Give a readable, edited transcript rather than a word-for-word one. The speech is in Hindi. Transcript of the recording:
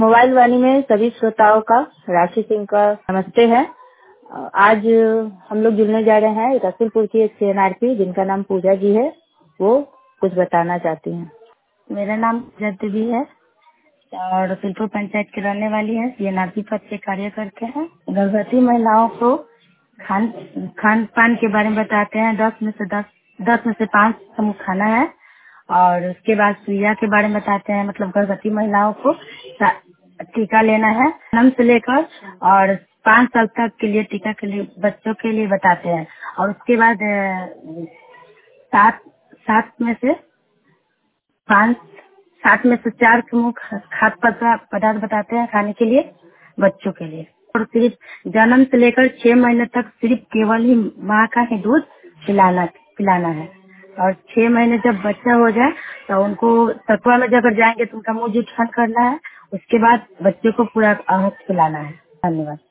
मोबाइल वाणी में सभी श्रोताओं का राशि सिंह का नमस्ते है। आज हम लोग जुड़ने जा रहे हैं रसूलपुर की एक सीएनआरपी जिनका नाम पूजा जी है। वो कुछ बताना चाहती हैं। मेरा नाम पूजा देवी है और रसूलपुर पंचायत की रहने वाली है। सीएनआरपी पद से कार्य करते हैं। गर्भवती महिलाओं को खान पान के बारे में बताते हैं। 10 में से 5 समूह खाना है और उसके बाद सुइया के बारे में बताते हैं। मतलब गर्भवती महिलाओं को टीका लेना है जन्म से लेकर और 5 साल तक के लिए टीका के लिए बच्चों के लिए बताते हैं। और उसके बाद 7 में से 4 समूह खाद्य पदार्थ बताते हैं खाने के लिए बच्चों के लिए। और सिर्फ जन्म से लेकर 6 महीने तक सिर्फ केवल ही माँ का ही दूध पिलाना है। और 6 महीने जब बच्चा हो जाए तो उनको तकुआ में जब जाएंगे तो उनका मुंह जुठान करना है। उसके बाद बच्चे को पूरा अहत पिलाना है। धन्यवाद।